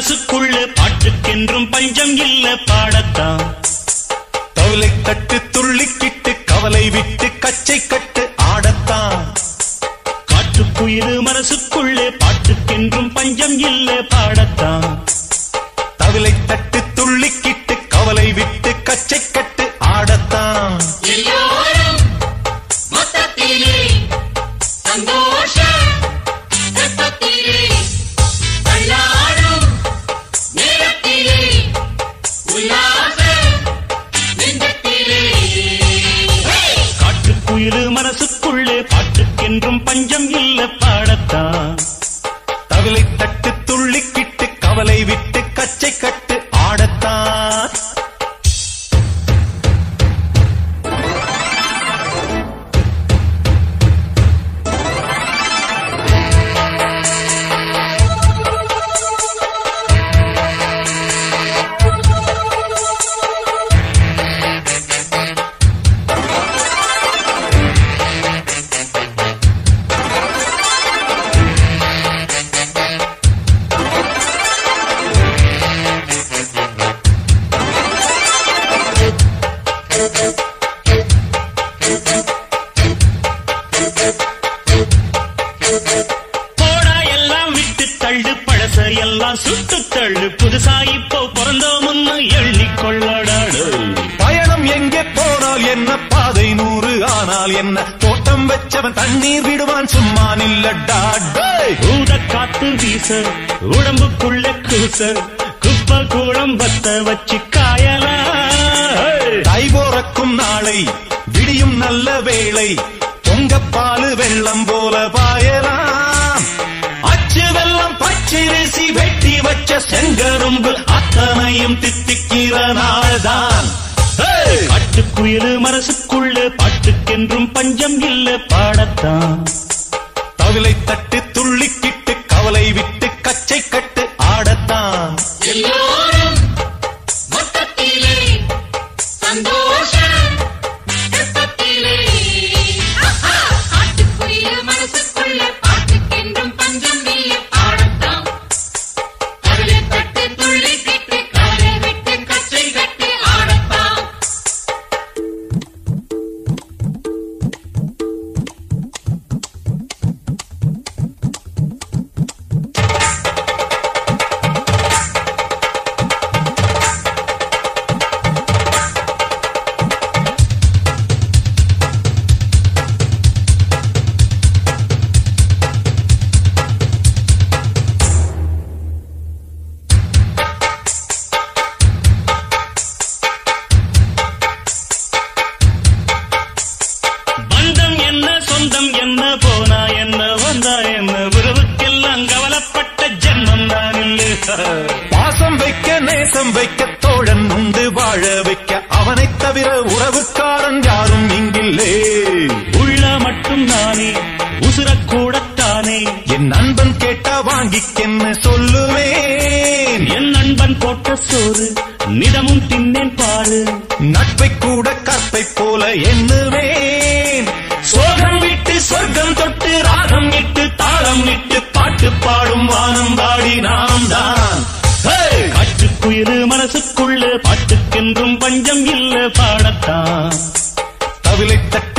மனசுக்குள்ள பாட்டுக்கென்றும் பஞ்சம் இல்ல பாடத்தான். தவிலை தட்டு துள்ளிக்கிட்டு கவலை விட்டு கச்சை கட்டு ஆடத்தான். காட்டுக்குயில் மனசுக்குள்ளே பாட்டுக்கென்றும் பஞ்சம் இல்ல பாடத்தான். தவிலை தட்டு துள்ளிக்கிட்டு கவலை விட்டு கச்சை கட்டு ஆடத்தான். எல்லோரும் மொத்தத்திலே சந்தோஷ வெப்பத்திலே தள்ளாடும் நேரத்திலே உல்லாச நெஞ்சத்திலே. காட்டுக்குயில் மனசுக்குள்ளே பாட்டுக்கென்றும் பஞ்சம் இல்ல பாடத்தான். தவிலை தட்டு துள்ளிக்கிட்டு கவலை விட்டு கச்சை கட்டு ஆடத்தான். போடா எல்லாம் விட்டு தள்ளு பழச எல்லாம் சுட்டு தள்ளு புதுசா இப்போ பிறந்தோம்னு எண்ணிக்கொள்ளடாடு. பயணம் எங்கே போனால் என்ன பாதை 100 ஆனால் என்ன தோட்டம் வச்சவன் தண்ணீர் விடுவான் சும்மா நில்லடா. ஊத காத்து வீச உடம்புக்குள்ள கூச குப்பை கூடம் பத்த வச்சு காயலா. தை போறக்கும் நாளை விடியும் நல்ல வேளை பொங்கப்பாலு வெள்ளம் போல பாயலாம். அச்சு வெள்ளம் பச்சரிசி வெட்டி வச்ச செங்கரும்பு அத்தனையும் தித்திக்கிற நாள்தான். காட்டுக்குயில் மனசுக்குள்ள பாட்டுக்கென்றும் பஞ்சம் இல்ல பாடத்தான். தவிலை தட்டு துள்ளிக்கிட்டு கவலை விட்டு கச்சை கட்டு ஆடத்தான். எல்லோரும் மொத்தத்திலே சந்தோஷ வெப்பத்திலே. காட்டுக்குயில் மனசுக்குள்ள பாட்டுக்கென்றும் பஞ்சம் இல்ல பாடத்தான். தவிலை தட்டு துள்ளிக்கிட்டு கவலை விட்டு கச்சை கட்டு ஆடத்தான். பந்தம் என்ன சொந்தம் என்ன போனா என்ன வந்தா என்ன உறவுக்கெல்லாம் கவலைப்பட்ட ஜென்மம் தான் இல்லை. பாசம் வைக்க நேசம் வைக்க தோழன் உண்டு வாழ வைக்க அவனைத் தவிர உறவுக்காரன் யாரும் இங்கில்லே. உள்ள மட்டும் நானே உசுரக்கூடத்தானே என் நண்பன் கேட்டா வாங்கிக்கென்னு சொல்லுவேன். என் நண்பன் போட்ட சோறு நிதமும் தின்னேன் பாரு. நட்பை கூட கற்பை போல எண்ணுவேன். சோகம் விட்டு சொர்க்கம் தொட்டு ராகம் இட்டு தாளம் இட்டு பாட்டு பாடும் வானம் பாடி நாம் தான். காட்டுக்குயில் மனசுக்குள்ள பாட்டுக்கென்றும் பஞ்சம் இல்ல பாடத்தான். தவிலை தட்டு